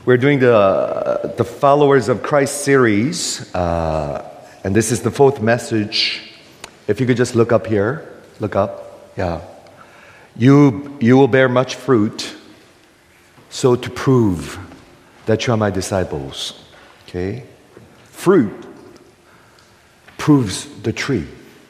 We're doing the Followers of Christ series, and this is the fourth message. If you could just look up here, look up, yeah. You will bear much fruit, so to prove that you are my disciples, okay? Fruit proves the tree.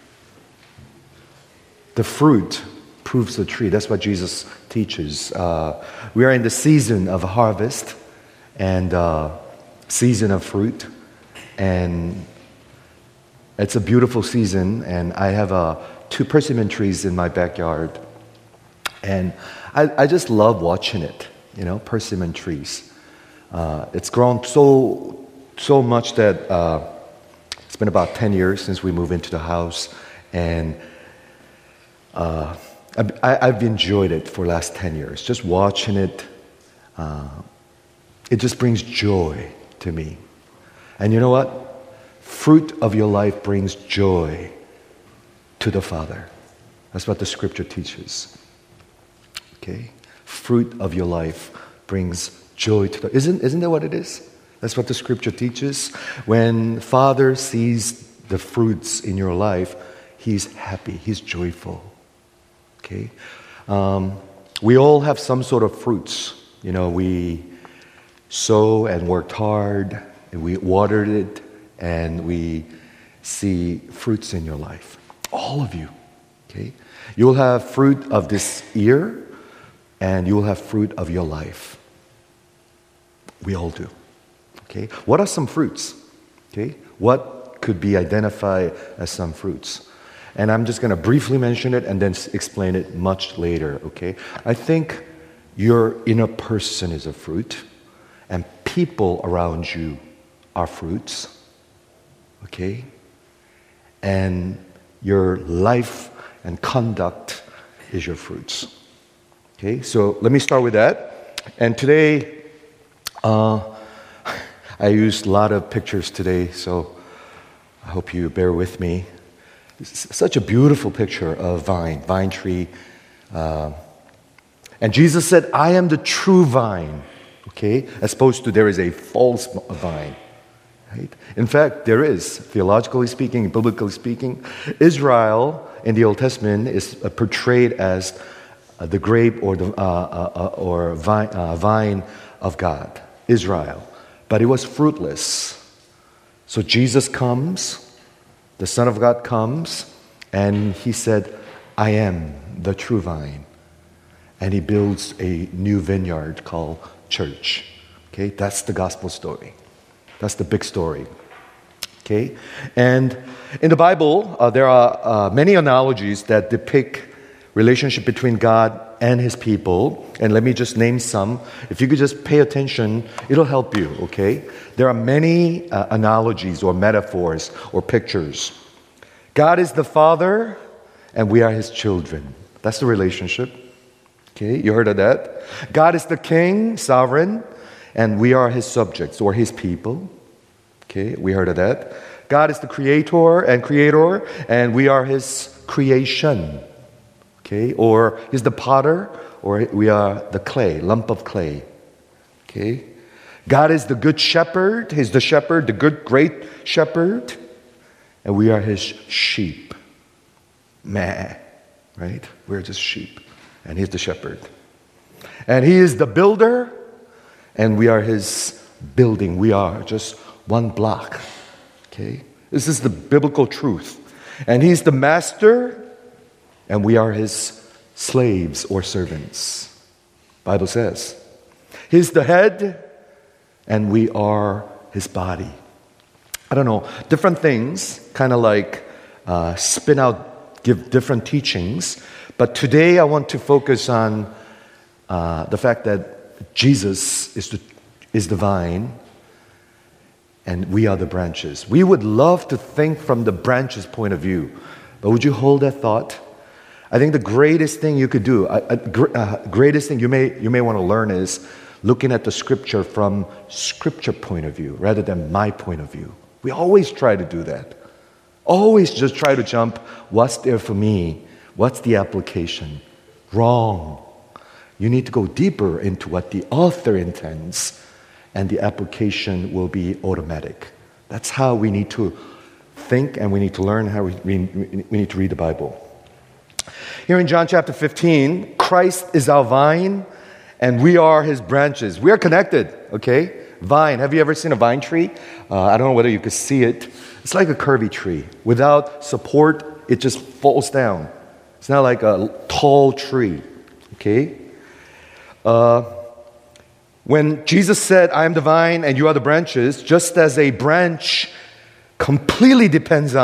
The fruit proves the tree. That's what Jesus teaches. We are in the season of harvest and season of fruit, and it's a beautiful season. And I have 2 persimmon trees in my backyard, and I just love watching it. You know, persimmon trees. It's grown so much that it's been about 10 years since we moved into the house, and I've enjoyed it for the last 10 years. Just watching it, it just brings joy to me. And you know what? Fruit of your life brings joy to the Father. That's what the scripture teaches. Okay? Fruit of your life brings joy to the... Isn't that what it is? That's what the scripture teaches. When Father sees the fruits in your life, He's happy, He's joyful. Okay? We all have some sort of fruits. You know, we sow and worked hard, and we watered it, and we see fruits in your life. All of you. Okay? You will have fruit of this year, and you will have fruit of your life. We all do. Okay? What are some fruits? Okay? What could be identified as some fruits? And I'm just going to briefly mention it and then explain it much later, okay? I think your inner person is a fruit, and people around you are fruits, okay? And your life and conduct is your fruits, okay? So let me start with that. And today, I used a lot of pictures today, so I hope you bear with me. It's such a beautiful picture of vine tree. And Jesus said, I am the true vine, okay? As opposed to there is a false vine, right? In fact, there is, theologically speaking, biblically speaking, Israel in the Old Testament is portrayed as the grape or the vine of God, Israel. But it was fruitless. So Jesus comes, the Son of God comes, and He said, I am the true vine. And He builds a new vineyard called church. Okay, that's the gospel story. That's the big story. Okay, and in the Bible, there are many analogies that depict relationship between God and His people. And let me just name some. If you could just pay attention, it'll help you, okay? There are many analogies or metaphors or pictures. God is the Father, and we are His children. That's the relationship. Okay, you heard of that? God is the King, sovereign, and we are His subjects or His people. Okay, we heard of that. God is the creator, and we are His creation. Okay, or He's the potter, or we are the clay, lump of clay. Okay, God is the good shepherd. He's the shepherd, the good, great shepherd, and we are His sheep. Meh, right? We're just sheep, and He's the shepherd. And He is the builder, and we are His building. We are just one block. Okay, this is the biblical truth. And He's the master, and we are His slaves or servants. Bible says. He's the head, and we are His body. I don't know, different things kind of like spin out, give different teachings. But today I want to focus on the fact that Jesus is the vine, and we are the branches. We would love to think from the branches' point of view, but would you hold that thought? I think the greatest thing you could do, greatest thing you may want to learn is looking at the scripture from scripture point of view rather than my point of view. We always try to do that. Always just try to jump, what's there for me? What's the application? Wrong. You need to go deeper into what the author intends and the application will be automatic. That's how we need to think, and we need to learn how we need to read the Bible. Here in John chapter 15, Christ is our vine, and we are his branches. We are connected, okay? Vine. Have you ever seen a vine tree? I don't know whether you could see it. It's like a curvy tree. Without support, it just falls down. It's not like a tall tree, okay? When Jesus said, I am the vine and you are the branches, just as a branch entirely depends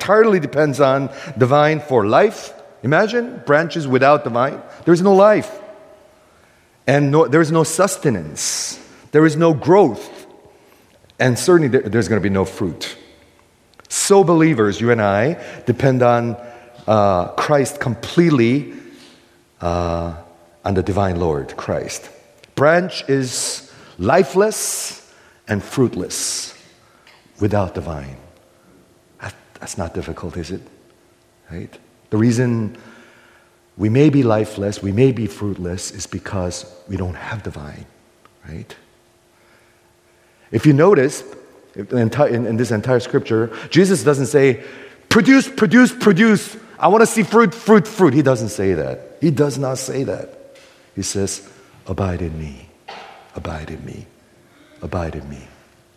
on the vine for life. Imagine branches without the vine. There's no life. And there's no sustenance. There is no growth. And certainly there's going to be no fruit. So believers, you and I, depend on Christ completely, on the divine Lord, Christ. Branch is lifeless and fruitless without the vine. That's not difficult, is it? Right? The reason we may be lifeless, we may be fruitless, is because we don't have the vine, right? If you notice, in this entire scripture, Jesus doesn't say, produce, produce, produce. I want to see fruit, fruit, fruit. He doesn't say that. He does not say that. He says, abide in me, abide in me, abide in me.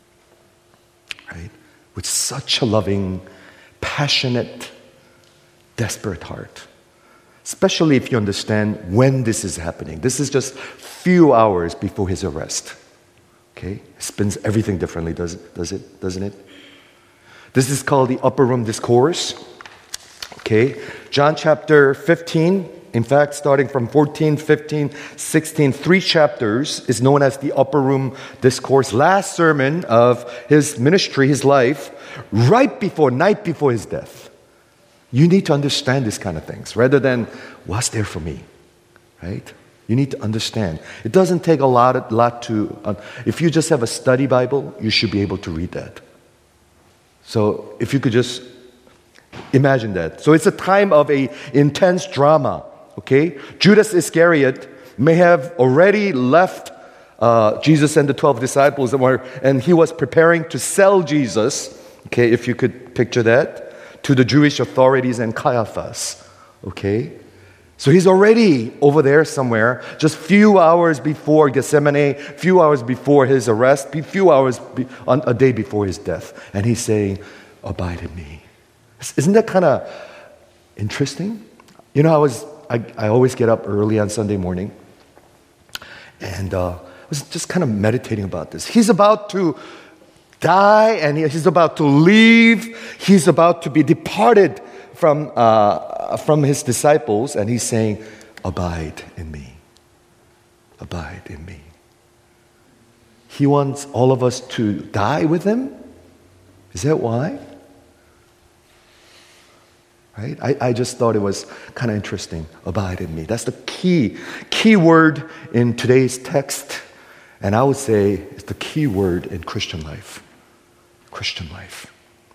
Right? With such a loving, passionate, desperate heart. Especially if you understand when this is happening. This is just few hours before his arrest. Okay? It spins everything differently, doesn't it? This is called the upper room discourse. Okay? John chapter 15, in fact, starting from 14, 15, 16, 3 chapters is known as the upper room discourse. Last sermon of his ministry, his life, night before his death. You need to understand these kind of things rather than what's there for me, right? You need to understand. It doesn't take a lot to. If you just have a study Bible, you should be able to read that. So if you could just imagine that. So it's a time of a intense drama. Okay, Judas Iscariot may have already left Jesus and the 12 disciples, and he was preparing to sell Jesus. Okay, if you could picture that. To the Jewish authorities and Caiaphas, okay? So he's already over there somewhere, just few hours before Gethsemane, few hours before his arrest, few hours a day before his death. And he's saying, abide in me. Isn't that kind of interesting? You know, I always get up early on Sunday morning, and I was just kind of meditating about this. He's about to die, and he's about to leave. He's about to be departed from his disciples, and he's saying, abide in me. Abide in me. He wants all of us to die with him? Is that why? Right? I just thought it was kind of interesting. Abide in me. That's the key word in today's text, and I would say it's the key word in Christian life. Christian life.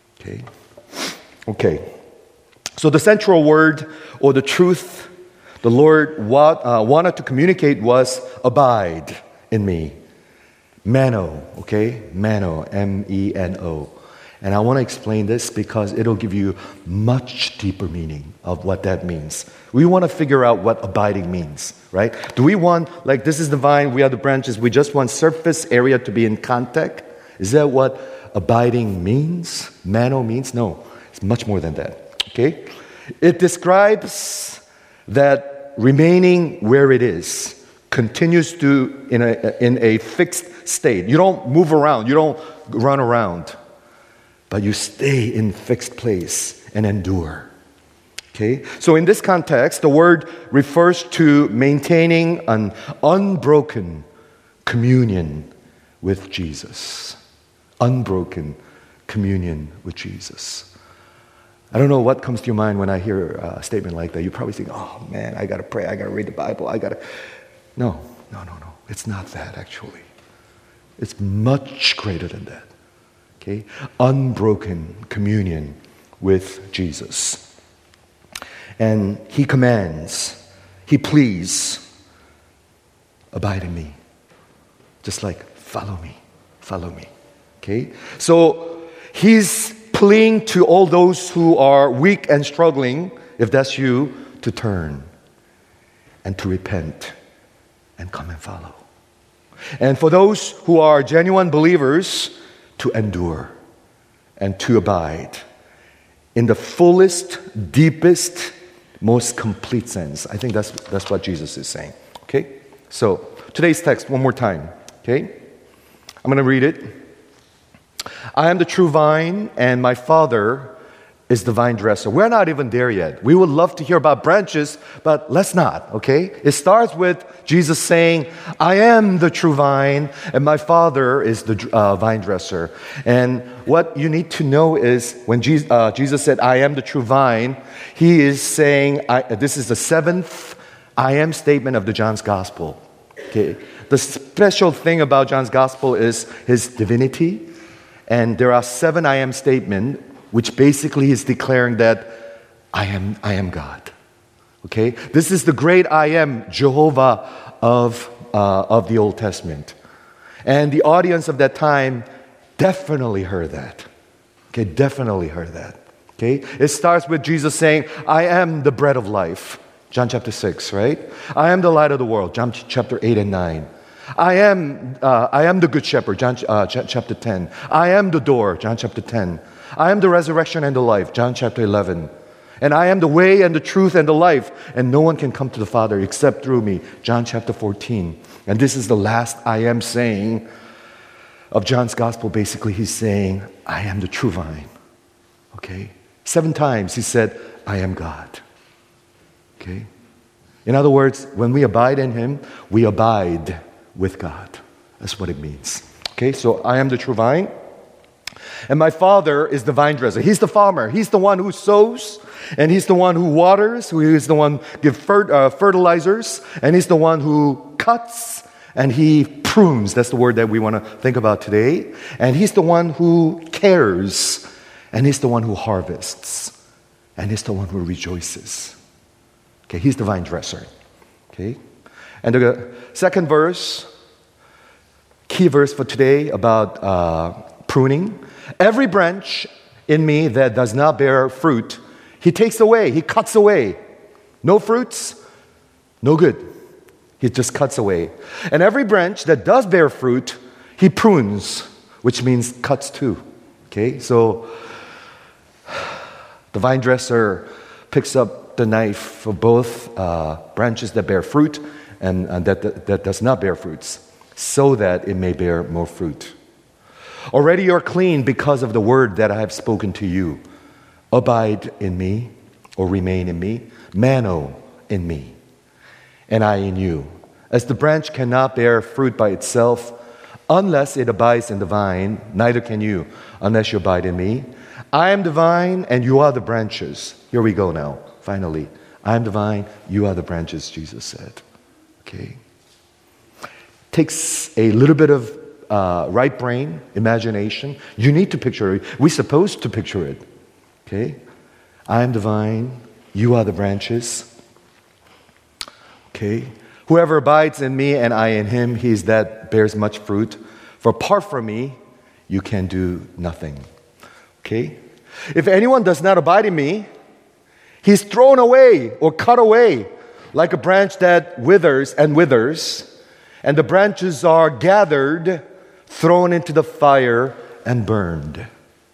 Okay. So the central word or the truth the Lord wanted to communicate was abide in me. Meno, okay? Meno, M-E-N-O. And I want to explain this because it'll give you much deeper meaning of what that means. We want to figure out what abiding means, right? Do we want, like this is the vine, we are the branches, we just want surface area to be in contact? Is that what abiding means? Mano means? No, it's much more than that. Okay? It describes that remaining where it is, continues to in a fixed state. You don't move around, you don't run around, but you stay in fixed place and endure. Okay? So in this context, the word refers to maintaining an unbroken communion with Jesus. Unbroken communion with Jesus. I don't know what comes to your mind when I hear a statement like that. You probably think, oh man, I got to pray, I got to read the Bible, No. It's not that actually. It's much greater than that. Okay? Unbroken communion with Jesus. And he commands, he pleads, abide in me. Just like, follow me. follow me. Okay? So he's pleading to all those who are weak and struggling, if that's you, to turn and to repent and come and follow. And for those who are genuine believers, to endure and to abide in the fullest, deepest, most complete sense. I think that's what Jesus is saying. Okay? So, today's text, one more time. Okay? I'm going to read it. I am the true vine, and my Father is the vine dresser. We're not even there yet. We would love to hear about branches, but let's not, okay? It starts with Jesus saying, I am the true vine, and my Father is the vine dresser. And what you need to know is when Jesus said, I am the true vine, he is saying, this is the seventh I am statement of the John's Gospel. Okay? The special thing about John's Gospel is his divinity, and there are 7 I am statements, which basically is declaring that I am God. Okay? This is the great I am, Jehovah of the Old Testament. And the audience of that time definitely heard that. Okay, definitely heard that. Okay? It starts with Jesus saying, I am the bread of life. John chapter 6, right? I am the light of the world. John chapter 8 and 9. I am the good shepherd. John chapter 10. I am the door. John chapter 10. I am the resurrection and the life, John chapter 11. And I am the way and the truth and the life, and no one can come to the Father except through me, John chapter 14. And this is the last I am saying of John's Gospel. Basically, he's saying, I am the true vine. Okay? 7 times he said, I am God. Okay? In other words, when we abide in him, we abide with God. That's what it means. Okay? So I am the true vine. And my Father is the vine dresser. He's the farmer. He's the one who sows, and he's the one who waters, who is the one who gives fertilizers, and he's the one who cuts, and he prunes. That's the word that we want to think about today. And he's the one who cares, and he's the one who harvests, and he's the one who rejoices. Okay, he's the vine dresser. Okay? And the second verse, key verse for today about pruning. Every branch in me that does not bear fruit, he takes away, he cuts away. No fruits, no good. He just cuts away. And every branch that does bear fruit, he prunes, which means cuts too. Okay, so the vine dresser picks up the knife for both branches that bear fruit and that does not bear fruits, so that it may bear more fruit. Already you are clean because of the word that I have spoken to you. Abide in me, or remain in me. Mano in me, and I in you. As the branch cannot bear fruit by itself unless it abides in the vine, neither can you unless you abide in me. I am the vine, and you are the branches. Here we go now, finally. I am the vine, you are the branches, Jesus said. Okay? Takes a little bit of right brain, imagination. You need to picture it. We're supposed to picture it. Okay? I am the vine, you are the branches. Okay? Whoever abides in me and I in him, he is that bears much fruit. For apart from me, you can do nothing. Okay? If anyone does not abide in me, he's thrown away or cut away like a branch that withers, and the branches are gathered, thrown into the fire, and burned.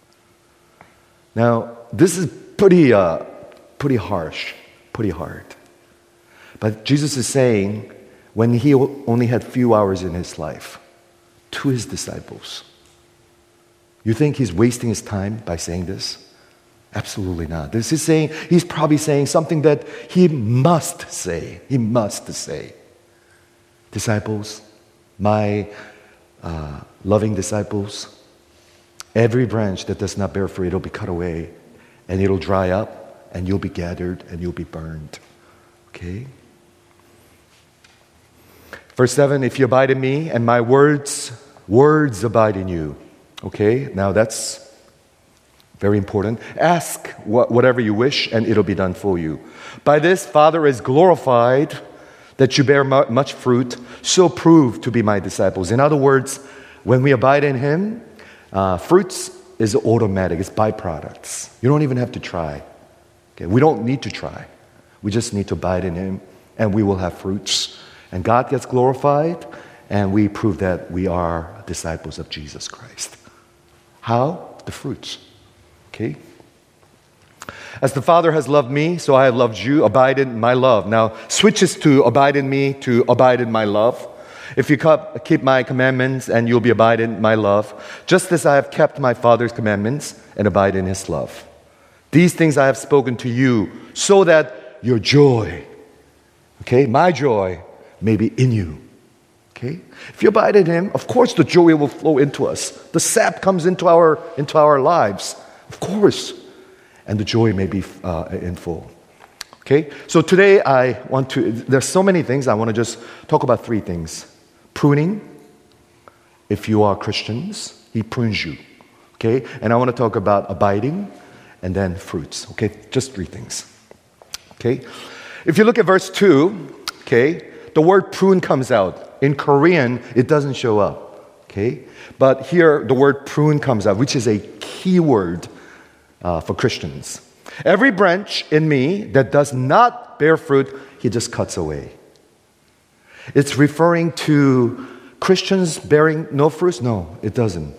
Now, this is pretty harsh, pretty hard. But Jesus is saying, when he only had few hours in his life, to his disciples. You think he's wasting his time by saying this? Absolutely not. This is saying, he's probably saying something that he must say. He must say. Disciples, my loving disciples, every branch that does not bear fruit, it'll be cut away, and it'll dry up, and you'll be gathered, and you'll be burned. Okay? Verse 7, if you abide in me, and my words abide in you. Okay? Now that's very important. Ask whatever you wish, and it'll be done for you. By this, Father is glorified, that you bear much fruit, so prove to be my disciples. In other words, when we abide in Him, fruits is automatic. It's byproducts. You don't even have to try. Okay? We don't need to try. We just need to abide in Him, and we will have fruits. And God gets glorified, and we prove that we are disciples of Jesus Christ. How? The fruits. Okay? As the Father has loved me, so I have loved you. Abide in my love. Now, switches to abide in me to abide in my love. If you keep my commandments, and you'll be abide in my love, just as I have kept my Father's commandments and abide in His love. These things I have spoken to you, so that your joy, okay, my joy, may be in you. Okay? If you abide in Him, of course the joy will flow into us. The sap comes into our lives, of course. And the joy may be in full. Okay? So today there's so many things, I want to just talk about 3 things. Pruning. If you are Christians, He prunes you. Okay? And I want to talk about abiding and then fruits. Okay? Just 3 things. Okay? If you look at verse 2, okay, the word prune comes out. In Korean, it doesn't show up. Okay? But here, the word prune comes out, which is a key word for Christians. Every branch in me that does not bear fruit, He just cuts away. It's referring to Christians bearing no fruits? No, it doesn't.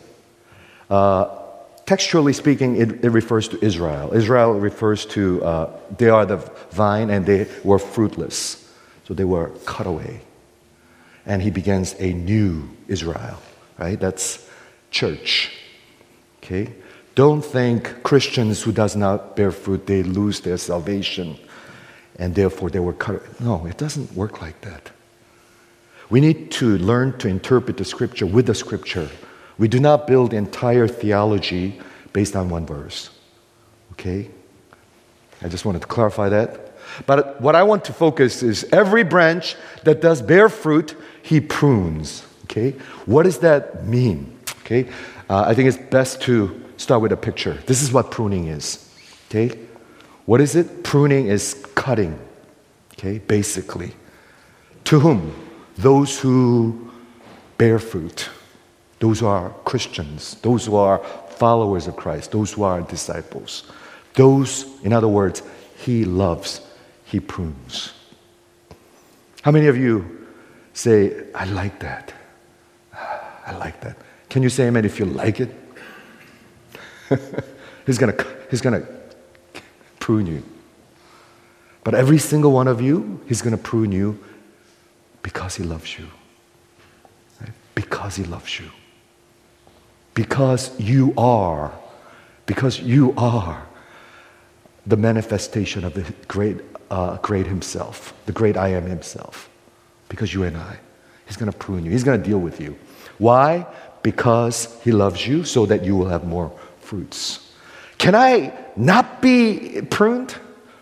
Textually speaking, it refers to Israel. Israel refers to, they are the vine and they were fruitless. So they were cut away. And He begins a new Israel, right? That's church. Okay? Don't think Christians who does not bear fruit, they lose their salvation and therefore they were cut. No, it doesn't work like that. We need to learn to interpret the Scripture with the Scripture. We do not build entire theology based on one verse. Okay? I just wanted to clarify that. But what I want to focus is every branch that does bear fruit, He prunes. Okay? What does that mean? Okay? I think it's best to start with a picture. This is what pruning is. Okay? What is it? Pruning is cutting. Okay? Basically. To whom? Those who bear fruit. Those who are Christians. Those who are followers of Christ. Those who are disciples. Those, in other words, He loves. He prunes. How many of you say, I like that? I like that. Can you say amen if you like it? He's gonna prune you. But every single one of you, He's gonna prune you because He loves you. Right? Because He loves you. Because you are the manifestation of the great Himself, the great I Am Himself. Because you and I. He's gonna prune you. He's gonna deal with you. Why? Because He loves you so that you will have more fruits. Can I not be pruned?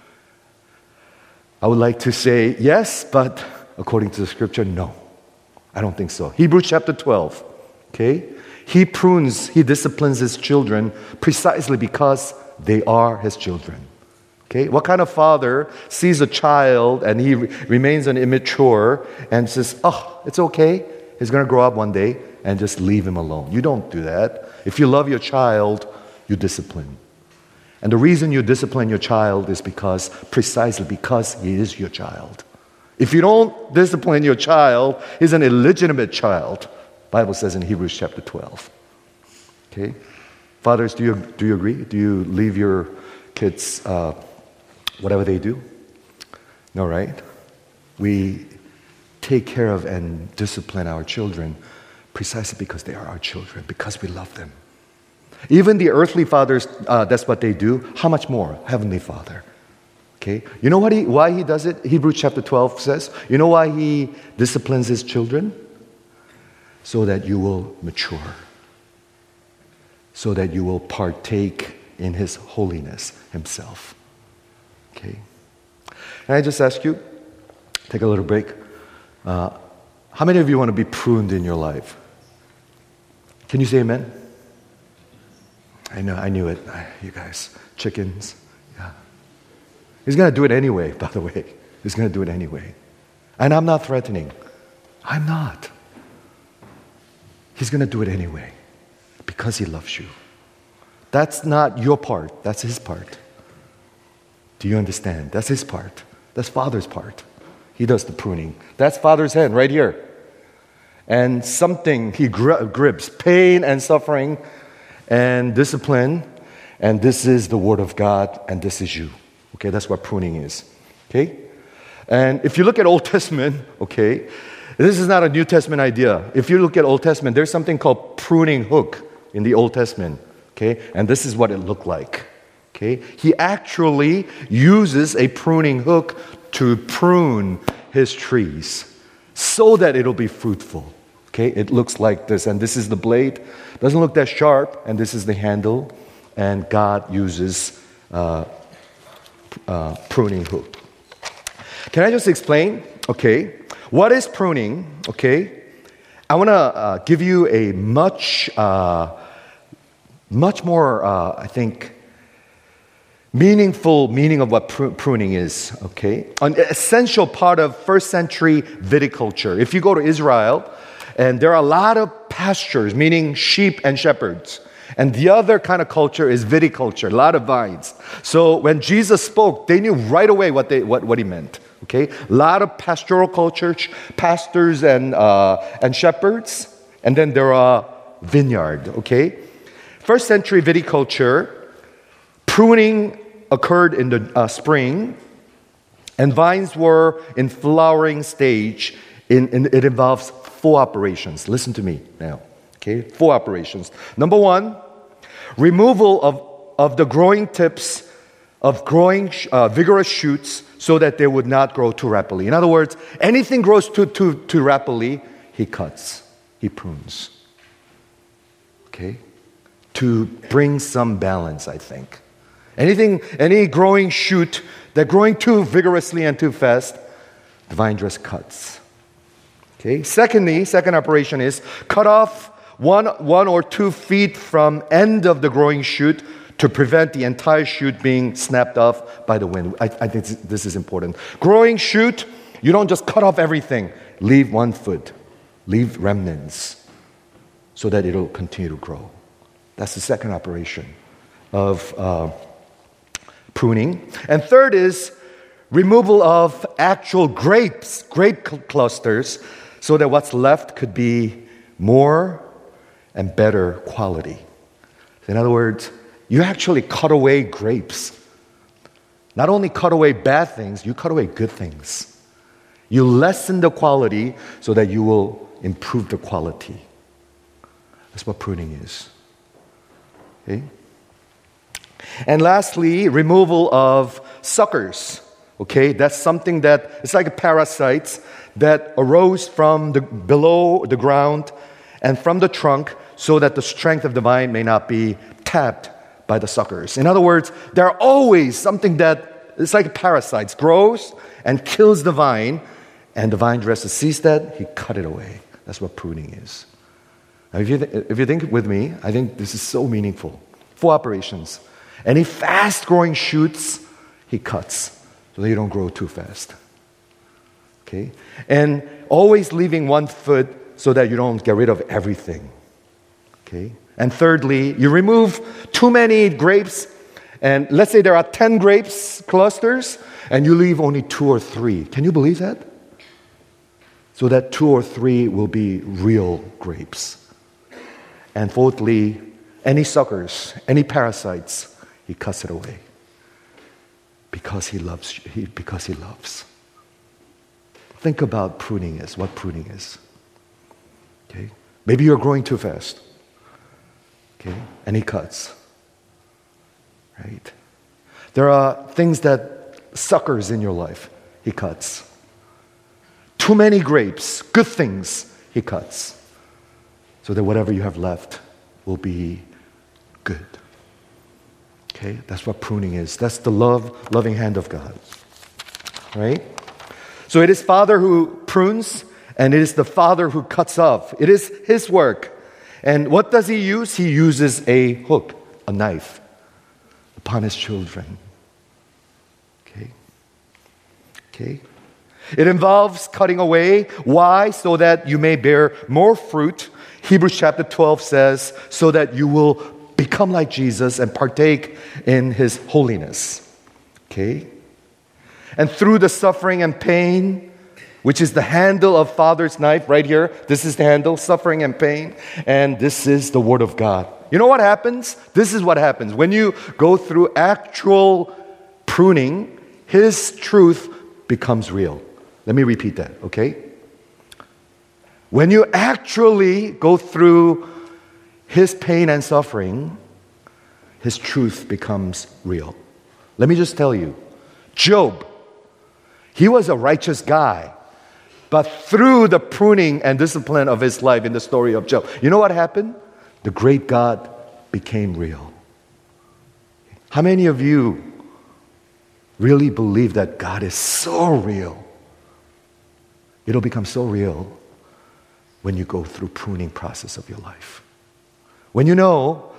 I would like to say yes, but according to the Scripture, no. I don't think so. Hebrews chapter 12. Okay? He prunes, He disciplines His children precisely because they are His children. Okay? What kind of father sees a child and he remains immature and says, oh, it's okay. He's going to grow up one day and just leave him alone. You don't do that. If you love your child, you discipline. And the reason you discipline your child is precisely because he is your child. If you don't discipline your child, he's an illegitimate child. The Bible says in Hebrews chapter 12. Okay? Fathers, do you agree? Do you leave your kids whatever they do? No, right? We take care of and discipline our children precisely because they are our children, because we love them. Even the earthly fathers, that's what they do. How much more? Heavenly Father. Okay? You know why He does it? Hebrews chapter 12 says, you know why He disciplines His children? So that you will mature. So that you will partake in His holiness Himself. Okay? Can I just ask you, take a little break. How many of you want to be pruned in your life? Can you say amen? I knew it. You guys, chickens. Yeah. He's going to do it anyway, by the way. He's going to do it anyway. And I'm not threatening. I'm not. He's going to do it anyway because He loves you. That's not your part. That's His part. Do you understand? That's His part. That's Father's part. He does the pruning. That's Father's hand right here. And something He grips, pain and suffering and discipline. And this is the Word of God, and this is you. Okay, that's what pruning is. Okay? And if you look at Old Testament, okay, this is not a New Testament idea. If you look at Old Testament, there's something called pruning hook in the Old Testament. Okay? And this is what it looked like. Okay? He actually uses a pruning hook to prune His trees so that it'll be fruitful. Okay? It looks like this, and this is the blade. Doesn't look that sharp, and this is the handle. And God uses pruning hook. Can I just explain? Okay, what is pruning? Okay, I want to give you a much more, I think, meaningful meaning of what pruning is. Okay, an essential part of first century viticulture. If you go to Israel, and there are a lot of pastures, meaning sheep and shepherds. And the other kind of culture is viticulture, a lot of vines. So when Jesus spoke, they knew right away what He meant. Okay, a lot of pastoral culture, pastors and shepherds, and then there are vineyard. Okay, first century viticulture, pruning occurred in the spring, and vines were in flowering stage. It involves 4 operations. Listen to me now. Okay, 4 operations. Number 1, removal of the growing tips of growing vigorous shoots so that they would not grow too rapidly. In other words, anything grows too rapidly, He cuts, He prunes. Okay, to bring some balance, I think. Any growing shoot that growing too vigorously and too fast, the vine dresser cuts. Okay. Second operation is cut off 1 or 2 feet from end of the growing shoot to prevent the entire shoot being snapped off by the wind. I think this is important. Growing shoot, you don't just cut off everything. Leave 1 foot. Leave remnants so that it'll continue to grow. That's the second operation of pruning. And third is removal of actual grape clusters so that what's left could be more and better quality. In other words, you actually cut away grapes. Not only cut away bad things, you cut away good things. You lessen the quality so that you will improve the quality. That's what pruning is. Okay? And lastly, removal of suckers. Okay, that's something that it's like parasites that arose from below the ground and from the trunk so that the strength of the vine may not be tapped by the suckers. In other words, there are always something that it's like parasites grows and kills the vine, and the vine dresser sees that, he cut it away. That's what pruning is. Now, if you think with me, I think this is so meaningful. 4 operations. Any fast-growing shoots, he cuts so that you don't grow too fast. Okay? And always leaving 1 foot so that you don't get rid of everything. Okay? And thirdly, you remove too many grapes, and let's say there are 10 grapes clusters, and you leave only 2 or 3. Can you believe that? So that 2 or 3 will be real grapes. And fourthly, any suckers, any parasites, he cuts it away. Because he loves. Because he loves. Think about pruning is, what pruning is. Okay? Maybe you're growing too fast. Okay? And he cuts. Right? There are things that suckers in your life, he cuts. Too many grapes, good things, he cuts. So that whatever you have left will be good. Okay? That's what pruning is. That's the loving hand of God. Right? So it is Father who prunes, and it is the Father who cuts off. It is His work. And what does He use? He uses a hook, a knife, upon His children. Okay? Okay? It involves cutting away. Why? So that you may bear more fruit. Hebrews chapter 12 says, so that you will become like Jesus and partake in his holiness. Okay? And through the suffering and pain, which is the handle of Father's knife right here. This is the handle, suffering and pain. And this is the Word of God. You know what happens? This is what happens. When you go through actual pruning, His truth becomes real. Let me repeat that, okay? When you actually go through His pain and suffering, His truth becomes real. Let me just tell you, Job, he was a righteous guy. But through the pruning and discipline of his life in the story of Job, you know what happened? The great God became real. How many of you really believe that God is so real? It'll become so real when you go through pruning process of your life. When you know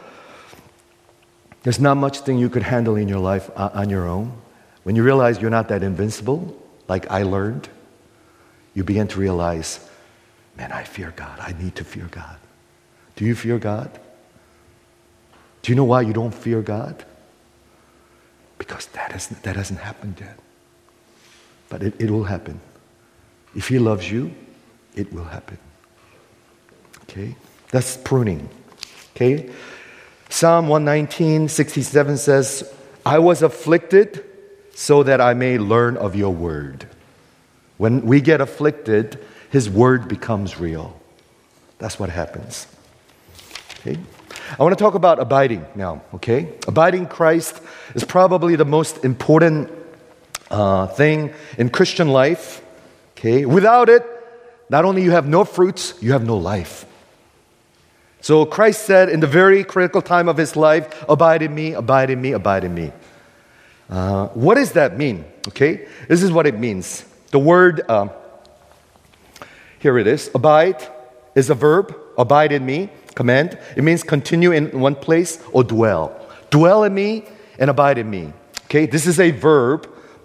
there's not much thing you could handle in your life on your own. When you realize you're not that invincible, like I learned, you begin to realize, man, I fear God. I need to fear God. Do you fear God? Do you know why you don't fear God? Because that hasn't happened yet. But it will happen. If He loves you, it will happen. Okay? That's pruning. Okay? Psalm 119:67 says, I was afflicted so that I may learn of your word. When we get afflicted, His word becomes real. That's what happens. Okay? I want to talk about abiding now, okay? Abiding Christ is probably the most important thing in Christian life, okay? Without it, not only you have no fruits, you have no life. So Christ said in the very critical time of His life, abide in me, abide in me, abide in me. What does that mean, okay? This is what it means. The word, here it is, abide is a verb, abide in me, command. It means continue in one place or dwell. Dwell in me and abide in me. Okay, this is a verb,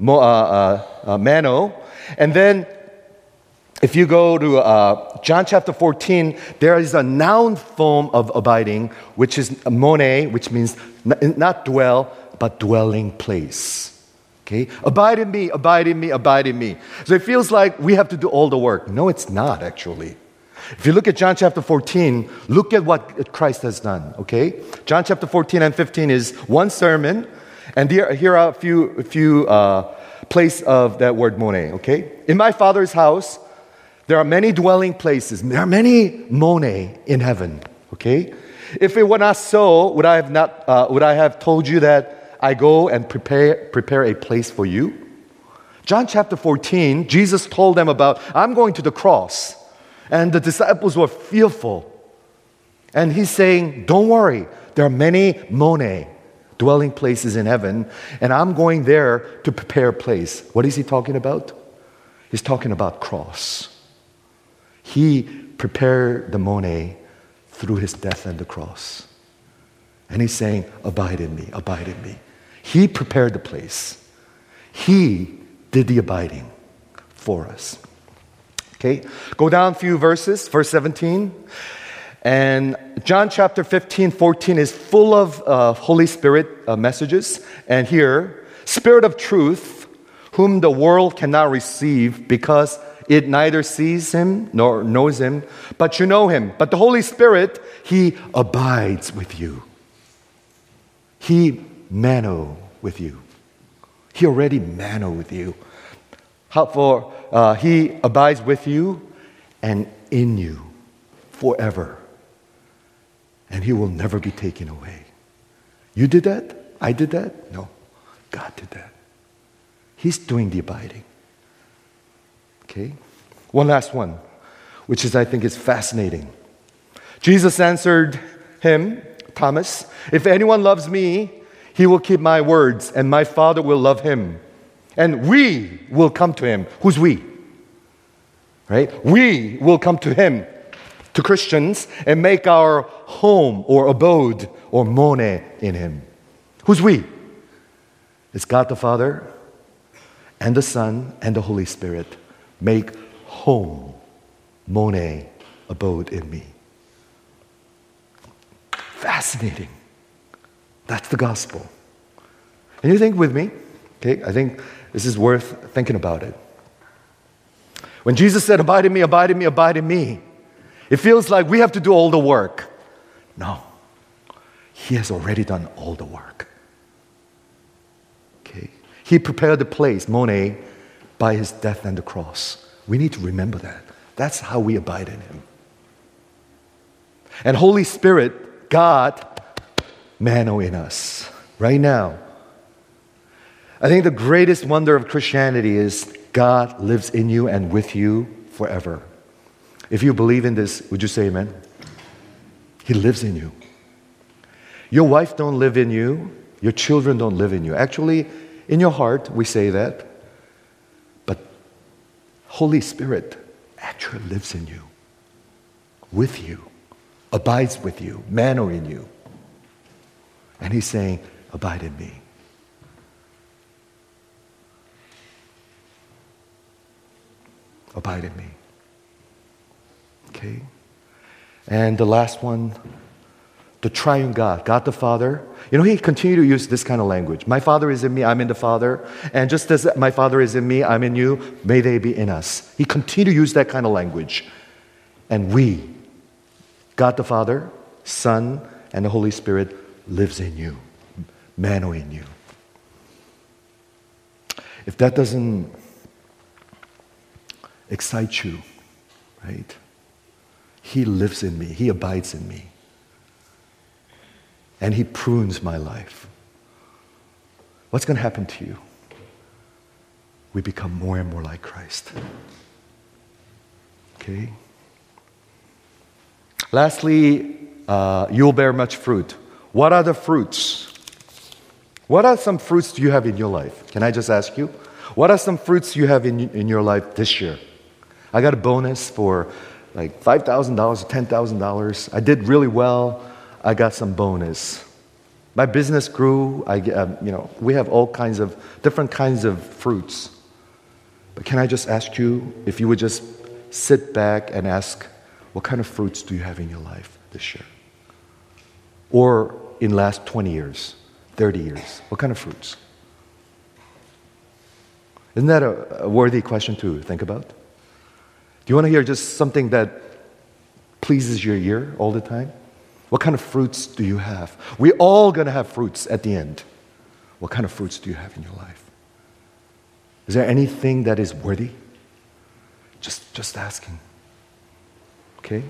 mano. And then if you go to John chapter 14, there is a noun form of abiding, which is mone, which means not dwell, but dwelling place. Okay? Abide in me, abide in me, abide in me. So it feels like we have to do all the work. No, it's not actually. If you look at John chapter 14, look at what Christ has done. Okay? John chapter 14 and 15 is one sermon, and here are a few places of that word mone. Okay? In my Father's house, there are many dwelling places. There are many mone in heaven. Okay? If it were not so, would I have told you that I go and prepare a place for you? John chapter 14, Jesus told them about, I'm going to the cross. And the disciples were fearful. And He's saying, don't worry. There are many mone, dwelling places in heaven. And I'm going there to prepare a place. What is He talking about? He's talking about cross. He prepared the mone through His death and the cross. And He's saying, abide in me, abide in me. He prepared the place. He did the abiding for us. Okay, go down a few verses, verse 17. And John chapter 15, 14 is full of Holy Spirit messages. And here, Spirit of truth, whom the world cannot receive because it neither sees Him nor knows Him, but you know Him. But the Holy Spirit, He abides with you. He mano with you. He already mano with you. He abides with you and in you forever. And He will never be taken away. You did that? I did that? No. God did that. He's doing the abiding. Okay? One last one, which I think is fascinating. Jesus answered him, Thomas, if anyone loves me, he will keep my words, and my Father will love him. And we will come to him. Who's we? Right? We will come to him, to Christians, and make our home or abode or mone in him. Who's we? It's God the Father and the Son and the Holy Spirit make home, mone, abode in me. Fascinating. That's the gospel. And you think with me, okay? I think this is worth thinking about it. When Jesus said, abide in me, abide in me, abide in me, it feels like we have to do all the work. No. He has already done all the work. Okay? He prepared the place, Monet, by his death on the cross. We need to remember that. That's how we abide in him. And Holy Spirit, God, mano in us right now. I think the greatest wonder of Christianity is God lives in you and with you forever. If you believe in this, would you say amen? He lives in you. Your wife don't live in you. Your children don't live in you. Actually, in your heart, we say that. But Holy Spirit actually lives in you, with you, abides with you, mano in you. And he's saying, abide in me. Abide in me. Okay? And the last one, the triune God, God the Father. You know, he continued to use this kind of language. My Father is in me, I'm in the Father. And just as my Father is in me, I'm in you, may they be in us. He continued to use that kind of language. And we, God the Father, Son, and the Holy Spirit lives in you, mano in you. If that doesn't excite you, right? He lives in me. He abides in me. And he prunes my life. What's going to happen to you? We become more and more like Christ. Okay? Lastly, you'll bear much fruit. What are the fruits? What are some fruits do you have in your life? Can I just ask you? What are some fruits you have in your life this year? I got a bonus for like $5,000, $10,000. I did really well. I got some bonus. My business grew. We have all kinds of different kinds of fruits. But can I just ask you if you would just sit back and ask, what kind of fruits do you have in your life this year? Or in last 20 years, 30 years, what kind of fruits? Isn't that a worthy question to think about? Do you want to hear just something that pleases your ear all the time? What kind of fruits do you have? We're all going to have fruits at the end. What kind of fruits do you have in your life? Is there anything that is worthy? Just asking. Okay?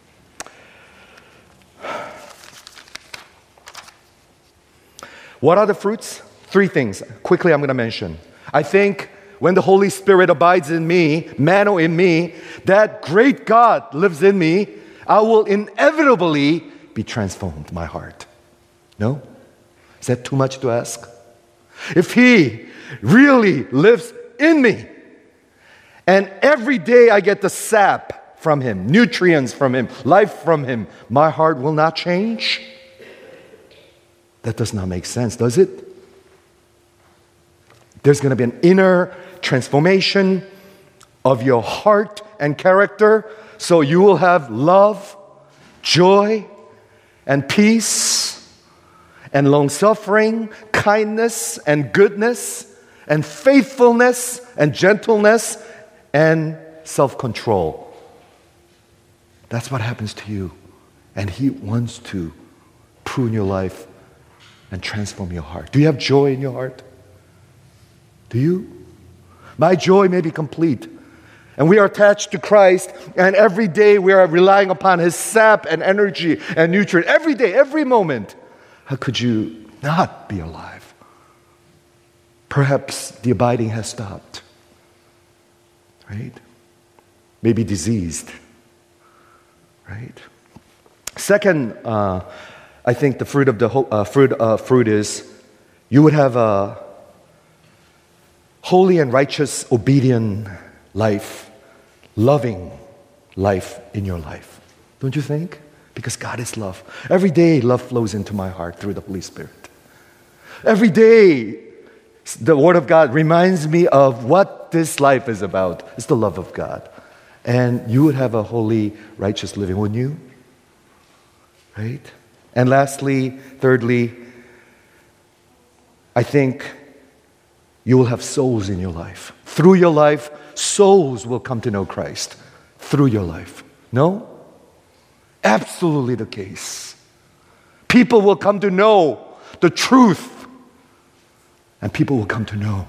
What are the fruits? 3 things. Quickly, I'm going to mention. I think when the Holy Spirit abides in me, mano in me, that great God lives in me, I will inevitably be transformed, my heart. No? Is that too much to ask? If He really lives in me, and every day I get the sap from Him, nutrients from Him, life from Him, my heart will not change? That does not make sense, does it? There's going to be an inner transformation of your heart and character, so you will have love, joy, and peace, and long-suffering, kindness, and goodness, and faithfulness, and gentleness, and self-control. That's what happens to you. And He wants to prune your life and transform your heart. Do you have joy in your heart? Do you? My joy may be complete. And we are attached to Christ, and every day we are relying upon His sap and energy and nutrient. Every day, every moment. How could you not be alive? Perhaps the abiding has stopped. Right? Maybe diseased. Right? Second, I think the fruit of the fruit is you would have a holy and righteous, obedient life, loving life in your life. Don't you think? Because God is love. Every day, love flows into my heart through the Holy Spirit. Every day, the Word of God reminds me of what this life is about. It's the love of God. And you would have a holy, righteous living, wouldn't you? Right? And lastly, thirdly, I think you will have souls in your life. Through your life, souls will come to know Christ. Through your life. No? Absolutely the case. People will come to know the truth. And people will come to know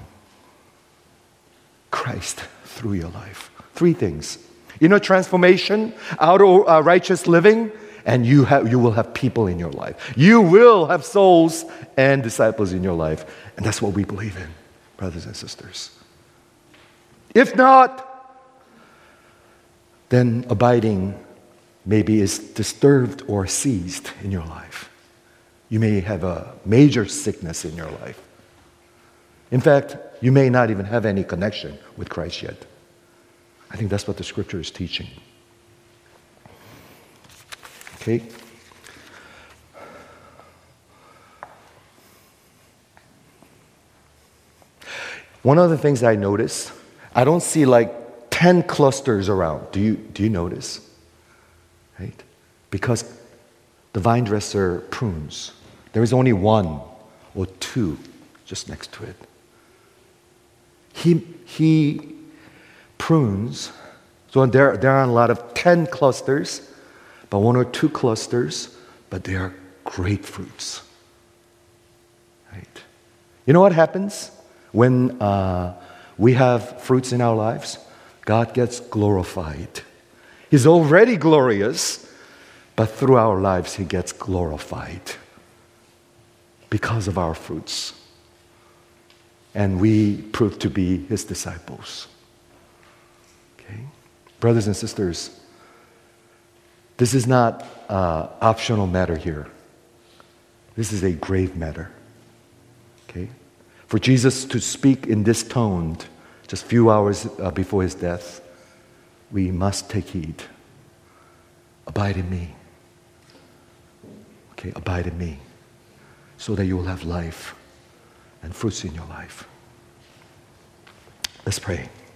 Christ through your life. 3 things. Inner transformation, outer righteous living, and you will have people in your life. You will have souls and disciples in your life. And that's what we believe in, brothers and sisters. If not, then abiding maybe is disturbed or seized in your life. You may have a major sickness in your life. In fact, you may not even have any connection with Christ yet. I think that's what the scripture is teaching. Okay? One of the things I notice, I don't see like 10 clusters around. Do you notice? Right? Because the vine dresser prunes. There is only 1 or 2 just next to it. He prunes. So there are a lot of 10 clusters, but 1 or 2 clusters, but they are great fruits. Right? You know what happens when we have fruits in our lives? God gets glorified. He's already glorious, but through our lives He gets glorified because of our fruits. And we prove to be His disciples. Okay? Brothers and sisters, this is not an optional matter here. This is a grave matter. Okay? For Jesus to speak in this tone just a few hours before His death, we must take heed. Abide in me. Okay, abide in me, so that you will have life and fruits in your life. Let's pray.